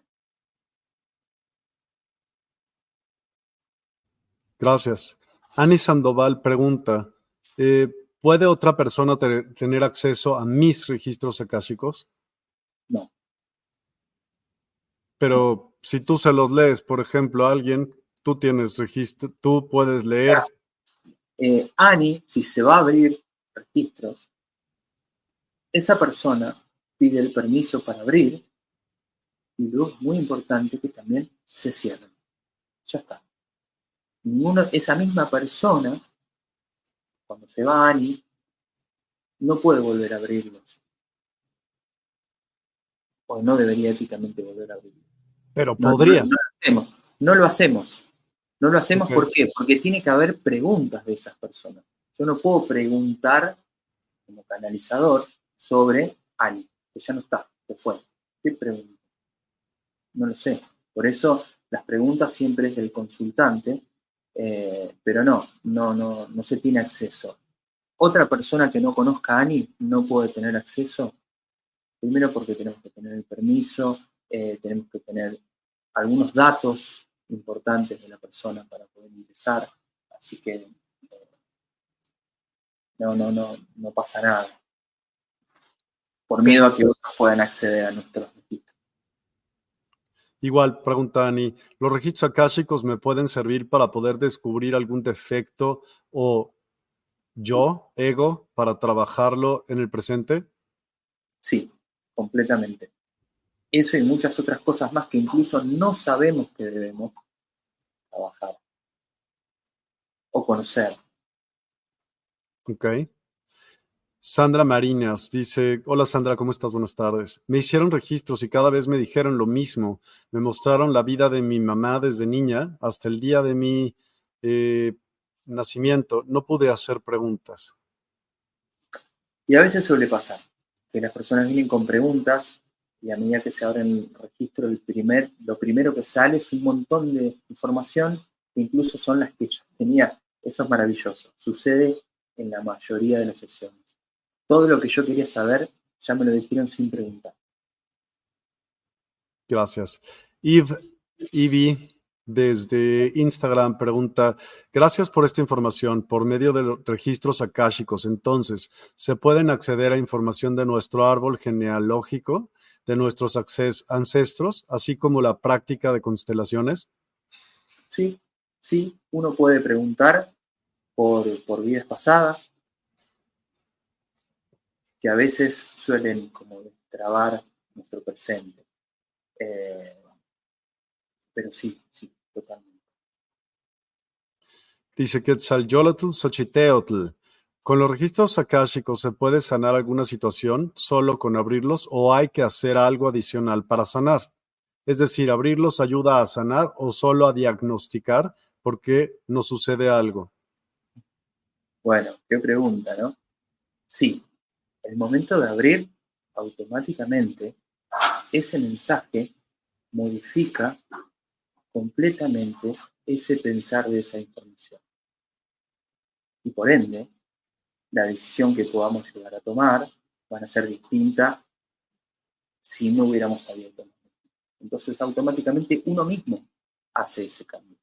Gracias. Ani Sandoval pregunta, eh, ¿puede otra persona te- tener acceso a mis registros akáshicos? No. Pero si tú se los lees, por ejemplo, a alguien, tú tienes registro, tú puedes leer. Eh, Ani, si se va a abrir registros, esa persona pide el permiso para abrir y luego es muy importante que también se cierren. Ya está. Ninguno, esa misma persona, cuando se va Ani, no puede volver a abrirlos. O no debería éticamente volver a abrirlos. Pero No, no, podría. no lo hacemos. No lo hacemos. No lo hacemos, Okay. ¿por qué? Porque tiene que haber preguntas de esas personas. Yo no puedo preguntar como canalizador sobre Ani, que ya no está, que fue. ¿Qué pregunta? No lo sé. Por eso las preguntas siempre es del consultante, eh, pero no, no, no, no se tiene acceso. Otra persona que no conozca a Ani no puede tener acceso, primero porque tenemos que tener el permiso, eh, tenemos que tener algunos datos importantes de la persona para poder ingresar, así que eh, no, no, no, no pasa nada. Por Okay. miedo a que otros puedan acceder a nuestros registros. Igual, pregunta Ani, ¿los registros akáshicos me pueden servir para poder descubrir algún defecto o yo, ego, para trabajarlo en el presente? Sí, completamente. Eso y muchas otras cosas más que incluso no sabemos que debemos trabajar o conocer. Ok. Sandra Marinas dice, hola Sandra, ¿cómo estás? Buenas tardes. Me hicieron registros y cada vez me dijeron lo mismo. Me mostraron la vida de mi mamá desde niña hasta el día de mi eh, nacimiento. No pude hacer preguntas. Y a veces suele pasar que las personas vienen con preguntas y a medida que se abre el registro, el primer, lo primero que sale es un montón de información que incluso son las que yo tenía. Eso es maravilloso. Sucede en la mayoría de las sesiones. Todo lo que yo quería saber ya me lo dijeron sin preguntar. Gracias. Eve, Ivy, desde Instagram, pregunta, gracias por esta información. Por medio de los registros akáshicos, entonces, ¿se pueden acceder a información de nuestro árbol genealógico, de nuestros ancestros, así como la práctica de constelaciones? Sí, sí, uno puede preguntar por, por vidas pasadas, que a veces suelen como destrabar nuestro presente. Eh, pero sí, sí, totalmente. Dice Quetzalcóatl Xochiteotl. ¿Con los registros akáshicos se puede sanar alguna situación solo con abrirlos o hay que hacer algo adicional para sanar? Es decir, abrirlos ayuda a sanar o solo a diagnosticar por qué nos sucede algo. Bueno, qué pregunta, ¿no? Sí, el momento de abrir, automáticamente, ese mensaje modifica completamente ese pensar de esa información. Y por ende, la decisión que podamos llegar a tomar van a ser distinta si no hubiéramos abierto. Entonces, automáticamente uno mismo hace ese cambio.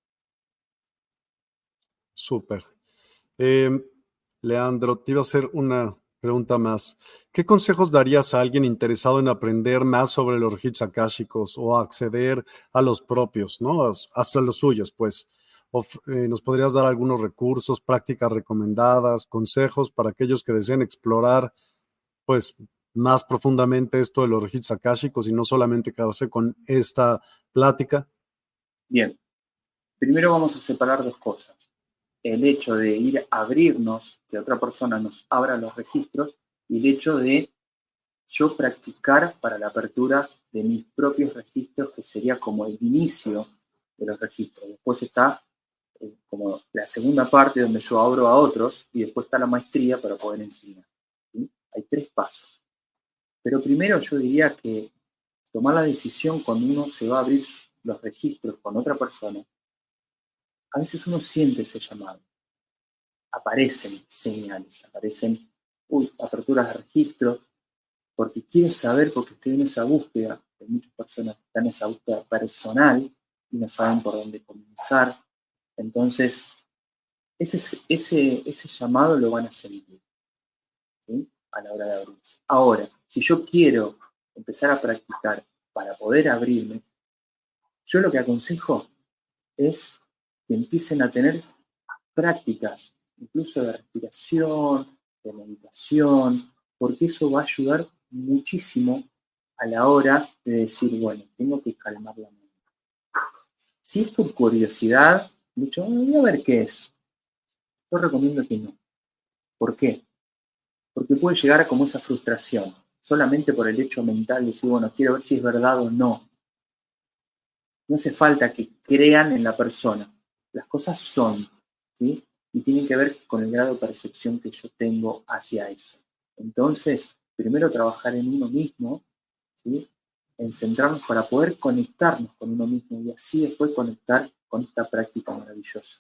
Súper. Eh, Leandro, te iba a hacer una pregunta más. ¿Qué consejos darías a alguien interesado en aprender más sobre los registros akáshicos o acceder a los propios, ¿no? Hasta los suyos, pues. O, eh, ¿nos podrías dar algunos recursos, prácticas recomendadas, consejos para aquellos que deseen explorar, pues, más profundamente esto de los registros akáshicos y no solamente quedarse con esta plática? Bien, primero vamos a separar dos cosas. El hecho de ir a abrirnos, que otra persona nos abra los registros, y el hecho de yo practicar para la apertura de mis propios registros, que sería como el inicio de los registros. Después está eh, como la segunda parte donde yo abro a otros y después está la maestría para poder enseñar. ¿Sí? Hay tres pasos. Pero primero yo diría que tomar la decisión cuando uno se va a abrir los registros con otra persona, a veces uno siente ese llamado. Aparecen señales, aparecen uy, aperturas de registros, porque quiero saber, porque estoy en esa búsqueda, hay muchas personas que están en esa búsqueda personal y no saben por dónde comenzar. Entonces, ese, ese, ese llamado lo van a sentir, ¿sí? A la hora de abrirse. Ahora, si yo quiero empezar a practicar para poder abrirme, yo lo que aconsejo es que empiecen a tener prácticas, incluso de respiración, de meditación, porque eso va a ayudar muchísimo a la hora de decir, bueno, tengo que calmar la mente. Si es por curiosidad, mucho, voy a ver qué es. Yo recomiendo que no. ¿Por qué? Porque puede llegar a como esa frustración, solamente por el hecho mental de decir, bueno, quiero ver si es verdad o no. No hace falta que crean en la persona. Las cosas son, ¿sí? Y tienen que ver con el grado de percepción que yo tengo hacia eso. Entonces, primero trabajar en uno mismo, ¿sí? En centrarnos para poder conectarnos con uno mismo y así después conectar con esta práctica maravillosa.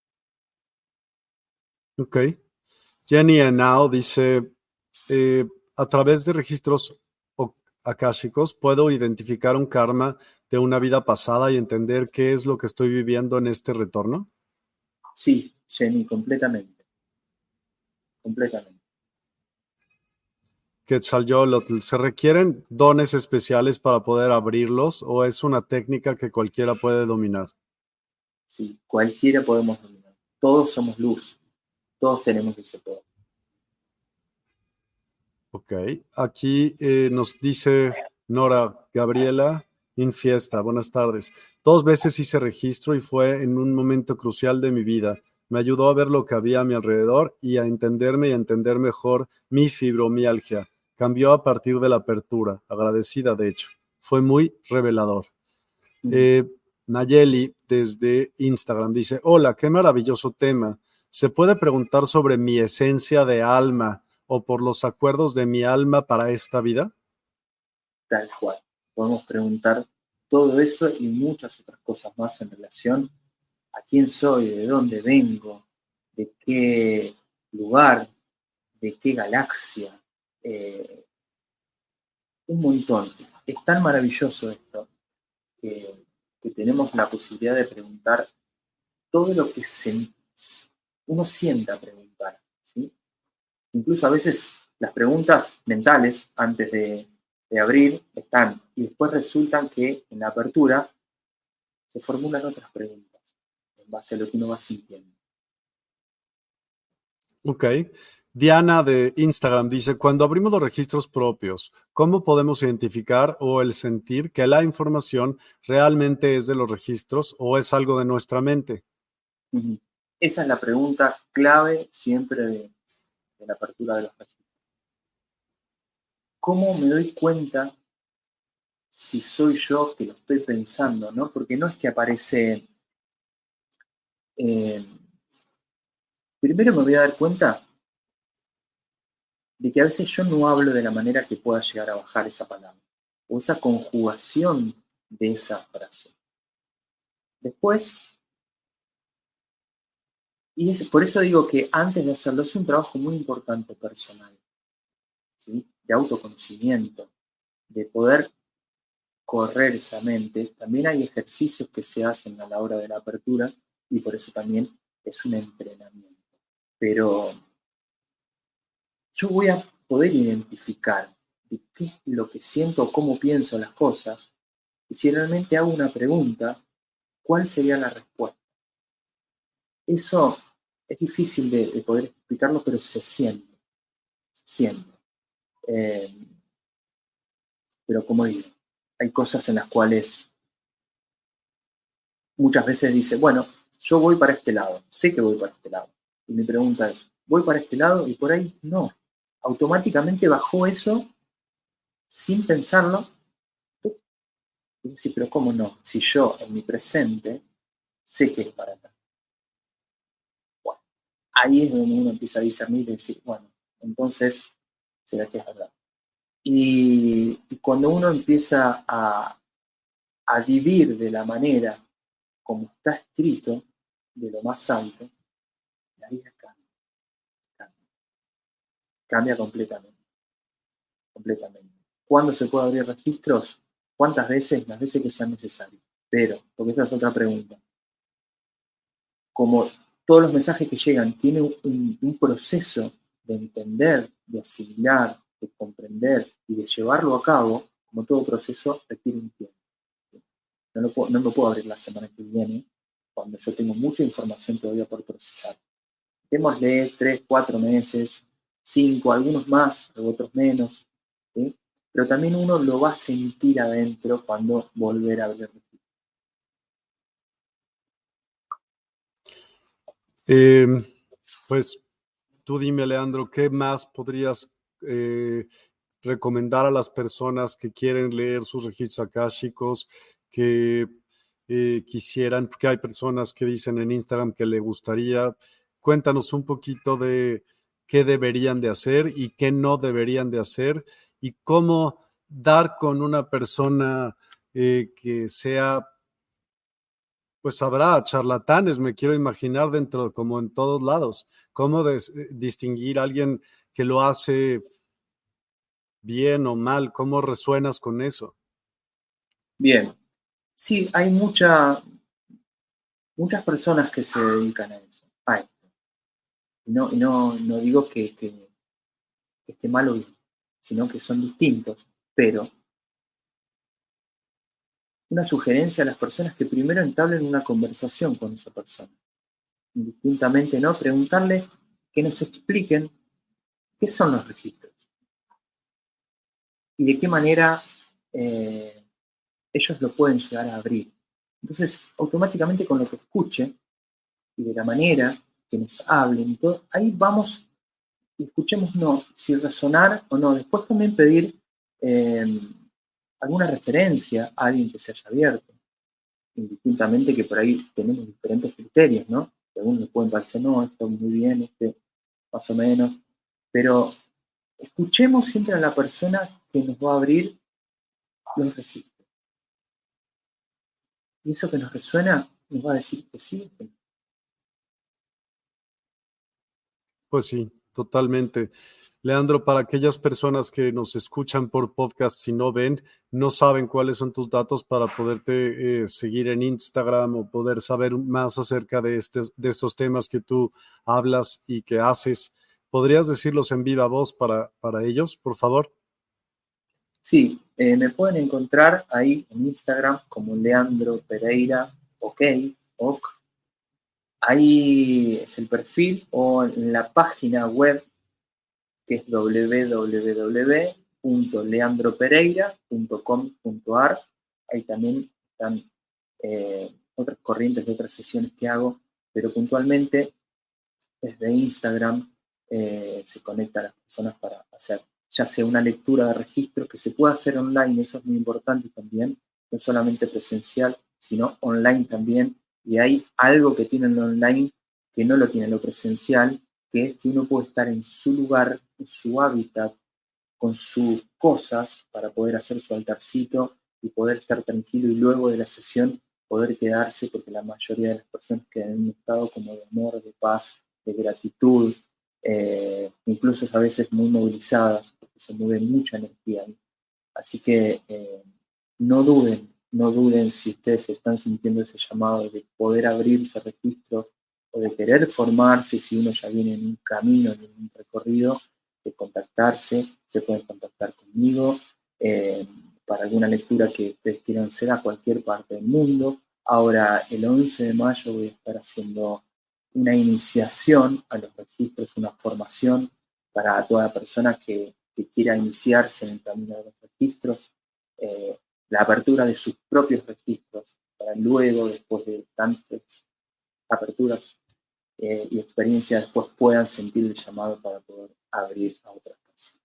Ok. Jenny Henao dice, eh, a través de registros akáshicos puedo identificar un karma de una vida pasada y entender qué es lo que estoy viviendo en este retorno. Sí, Jenny, completamente. Completamente. Quetzalcóatl, ¿se requieren dones especiales para poder abrirlos o es una técnica que cualquiera puede dominar? Sí, cualquiera podemos dominar. Todos somos luz. Todos tenemos ese poder. Ok, aquí eh, nos dice Nora Gabriela Infiesta, buenas tardes. Dos veces hice registro y fue en un momento crucial de mi vida. Me ayudó a ver lo que había a mi alrededor y a entenderme y a entender mejor mi fibromialgia. Cambió a partir de la apertura, agradecida de hecho. Fue muy revelador. Mm. Eh, Nayeli desde Instagram dice, hola, qué maravilloso tema. ¿Se puede preguntar sobre mi esencia de alma o por los acuerdos de mi alma para esta vida? Tal cual. Podemos preguntar todo eso y muchas otras cosas más en relación a quién soy, de dónde vengo, de qué lugar, de qué galaxia. Eh, un montón. Es tan maravilloso esto que, que tenemos la posibilidad de preguntar todo lo que se, uno sienta preguntar, ¿sí? Incluso a veces las preguntas mentales antes de, de abrir están y después resultan que en la apertura se formulan otras preguntas en base a lo que uno va sintiendo. Ok. Diana de Instagram dice, cuando abrimos los registros propios, ¿cómo podemos identificar o el sentir que la información realmente es de los registros o es algo de nuestra mente? Uh-huh. Esa es la pregunta clave siempre de, de la apertura de los registros. ¿Cómo me doy cuenta si soy yo que lo estoy pensando, ¿no? Porque no es que aparece... Eh, primero me voy a dar cuenta de que a veces yo no hablo de la manera que pueda llegar a bajar esa palabra, o esa conjugación de esa frase. Después, y es, por eso digo que antes de hacerlo es un trabajo muy importante personal, ¿sí? De autoconocimiento, de poder correr esa mente. También hay ejercicios que se hacen a la hora de la apertura y por eso también es un entrenamiento. Pero yo voy a poder identificar de qué es lo que siento o cómo pienso las cosas, y si realmente hago una pregunta, ¿cuál sería la respuesta? Eso es difícil de, de poder explicarlo, pero se siente, se siente. Eh, pero como digo, hay cosas en las cuales muchas veces dice, bueno, yo voy para este lado, sé que voy para este lado. Y mi pregunta es, ¿voy para este lado? Y por ahí no. Automáticamente bajó eso sin pensarlo. Y decís, pero ¿cómo no? Si yo en mi presente sé que es para acá. Bueno, ahí es donde uno empieza a discernir y decir, bueno, entonces, ¿será que es verdad? Y, y cuando uno empieza a, a vivir de la manera como está escrito, de lo más alto, la vida cambia, cambia, cambia completamente, completamente. ¿Cuándo se puede abrir registros? ¿Cuántas veces? Las veces que sean necesarias. Pero, porque esta es otra pregunta, como todos los mensajes que llegan tienen un, un proceso de entender, de asimilar, de comprender y de llevarlo a cabo, como todo proceso requiere un tiempo. No, lo puedo, no me puedo abrir la semana que viene cuando yo tengo mucha información todavía por procesar. Démosle tres, cuatro meses, cinco, algunos más, otros menos, ¿sí? Pero también uno lo va a sentir adentro cuando volver a abrir. Eh, pues tú dime, Leandro, ¿qué más podrías eh, recomendar a las personas que quieren leer sus registros akáshicos, que eh, quisieran, porque hay personas que dicen en Instagram que le gustaría? Cuéntanos un poquito de qué deberían de hacer y qué no deberían de hacer, y cómo dar con una persona eh, que sea, pues habrá charlatanes, me quiero imaginar, dentro, como en todos lados. ¿Cómo des, distinguir a alguien que lo hace bien o mal? ¿Cómo resuenas con eso? Bien, sí, hay mucha, muchas personas que se dedican a eso, a esto. Y no, no, no digo que, que, que esté mal o bien, sino que son distintos, pero una sugerencia a las personas que primero entablen una conversación con esa persona. Indistintamente, ¿no? Preguntarle que nos expliquen qué son los registros y de qué manera eh, ellos lo pueden llegar a abrir. Entonces, automáticamente con lo que escuche y de la manera que nos hablen y todo, ahí vamos y escuchemos no, si resonar o no. Después también pedir eh, alguna referencia a alguien que se haya abierto, indistintamente que por ahí tenemos diferentes criterios, ¿no? Que a uno le pueden parecer, no, esto muy bien, este más o menos, pero escuchemos siempre a la persona que nos va a abrir los registros. Y eso que nos resuena nos va a decir que sí. Que no. Pues sí, totalmente. Leandro, para aquellas personas que nos escuchan por podcast, si no ven, no saben cuáles son tus datos para poderte eh, seguir en Instagram o poder saber más acerca de, este, de estos temas que tú hablas y que haces, ¿podrías decirlos en viva voz para, para ellos, por favor? Sí, eh, me pueden encontrar ahí en Instagram como Leandro Pereira, ok, ok. Ahí es el perfil, o en la página web que es doble u doble u doble u punto leandro pereira punto com punto a r. Ahí también están eh, otras corrientes de otras sesiones que hago, pero puntualmente desde Instagram eh, se conectan las personas para hacer ya sea una lectura de registros que se pueda hacer online, eso es muy importante también, no solamente presencial, sino online también, y hay algo que tienen lo online que no lo tiene lo presencial, que es que uno puede estar en su lugar, en su hábitat, con sus cosas, para poder hacer su altarcito y poder estar tranquilo, y luego de la sesión poder quedarse, porque la mayoría de las personas quedan en un estado como de amor, de paz, de gratitud, eh, incluso a veces muy movilizadas, porque se mueve mucha energía ahí. Así que eh, no duden, no duden si ustedes están sintiendo ese llamado de poder abrirse registros o de querer formarse, si uno ya viene en un camino, en un recorrido, de contactarse, se pueden contactar conmigo eh, para alguna lectura que ustedes quieran hacer a cualquier parte del mundo. Ahora, el once de mayo voy a estar haciendo una iniciación a los registros, una formación para toda persona que, que quiera iniciarse en el camino de los registros, eh, la apertura de sus propios registros, para luego, después de tantas aperturas eh, y experiencias, después puedan sentir el llamado para poder abrir a otras personas.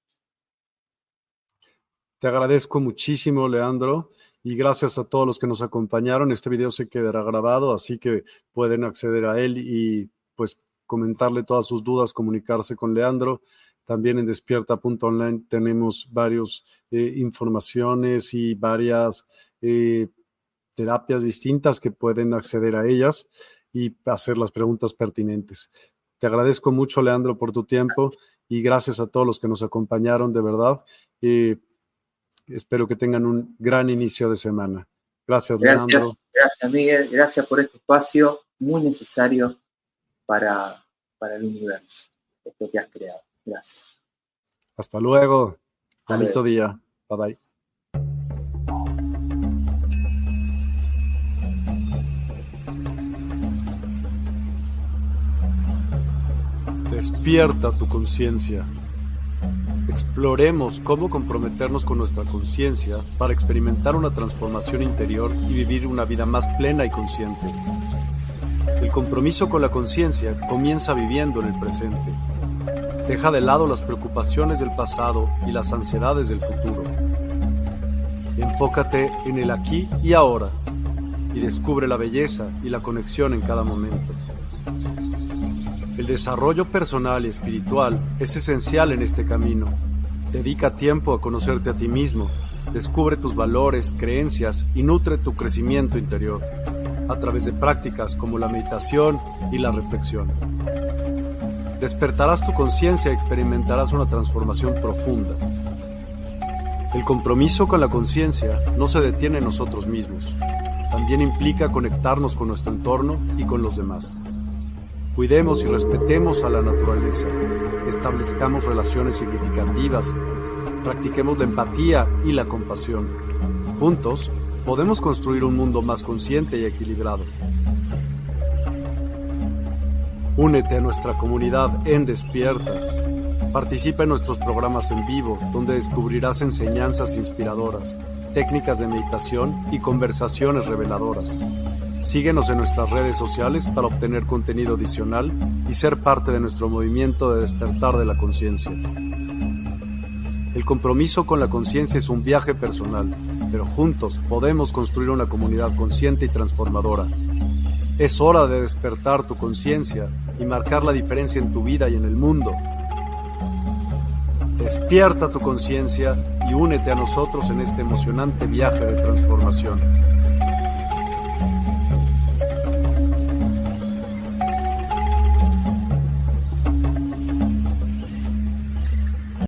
Te agradezco muchísimo, Leandro, y gracias a todos los que nos acompañaron. Este video se quedará grabado, así que pueden acceder a él y pues comentarle todas sus dudas, comunicarse con Leandro. También en despierta punto online tenemos varias eh, informaciones y varias eh, terapias distintas que pueden acceder a ellas y hacer las preguntas pertinentes. Te agradezco mucho, Leandro, por tu tiempo y gracias a todos los que nos acompañaron, de verdad. Eh, espero que tengan un gran inicio de semana. Gracias, Gracias, Leandro. Gracias, Miguel. Gracias por este espacio muy necesario para, para el universo, esto que has creado. Gracias. Hasta luego. Hasta Bonito luego. día. Bye bye. Despierta tu conciencia. Exploremos cómo comprometernos con nuestra conciencia para experimentar una transformación interior y vivir una vida más plena y consciente. El compromiso con la conciencia comienza viviendo en el presente. Deja de lado las preocupaciones del pasado y las ansiedades del futuro. Enfócate en el aquí y ahora y descubre la belleza y la conexión en cada momento. El desarrollo personal y espiritual es esencial en este camino. Dedica tiempo a conocerte a ti mismo, descubre tus valores, creencias y nutre tu crecimiento interior a través de prácticas como la meditación y la reflexión. Despertarás tu conciencia y experimentarás una transformación profunda. El compromiso con la conciencia no se detiene en nosotros mismos. También implica conectarnos con nuestro entorno y con los demás. Cuidemos y respetemos a la naturaleza. Establezcamos relaciones significativas. Practiquemos la empatía y la compasión. Juntos, podemos construir un mundo más consciente y equilibrado. Únete a nuestra comunidad en Despierta. Participa en nuestros programas en vivo, donde descubrirás enseñanzas inspiradoras, técnicas de meditación y conversaciones reveladoras. Síguenos en nuestras redes sociales para obtener contenido adicional y ser parte de nuestro movimiento de despertar de la conciencia. El compromiso con la conciencia es un viaje personal, pero juntos podemos construir una comunidad consciente y transformadora. Es hora de despertar tu conciencia y marcar la diferencia en tu vida y en el mundo. Despierta tu conciencia y únete a nosotros en este emocionante viaje de transformación.